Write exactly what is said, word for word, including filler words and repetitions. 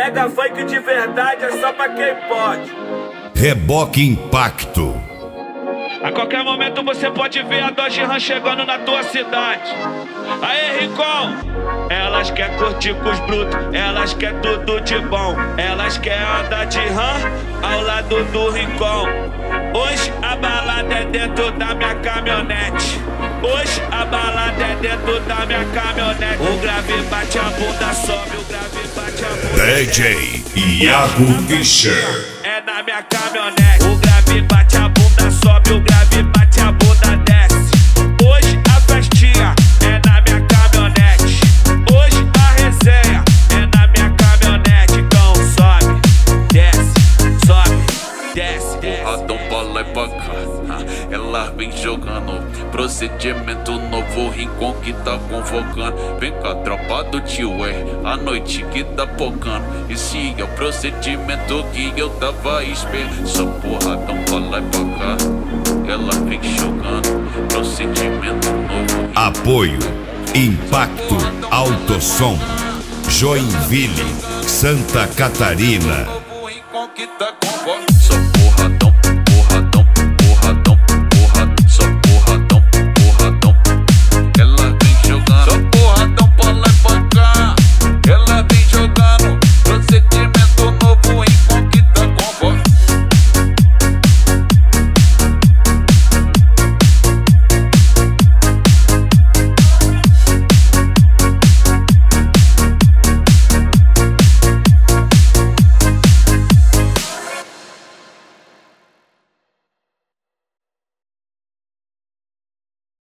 Mega funk de verdade é só pra quem pode. Reboque Impacto. A qualquer momento você pode ver a Dodge Ram chegando na tua cidade. Aê, Rincon! Elas quer curtir com os brutos, elas quer tudo de bom. Elas quer andar de Ram ao lado do Rincon. Hoje a balada é dentro da minha caminhonete. Hoje a balada é dentro da minha caminhonete. O grave bate a bunda, sobe, o grave bate a bunda. D J Iago Fischer. É na minha caminhonete. O grave bate a bunda, sobe, o grave bate a bunda, desce. Hoje a festinha é na minha caminhonete. Hoje a resenha é na minha caminhonete. Então sobe, desce, sobe, desce, desce. Porradão pra lá e pra cá, ela vem jogando. Procedimento novo, Rincon que tá convocando. Vem cá, tropa do tio, é a noite que tá focando. Esse é o procedimento que eu tava esperando. Só porradão pra lá e pra cá, ela vem jogando. Procedimento novo. Apoio Impacto Autosom, Joinville, Santa Catarina. Rincon que tá convocando.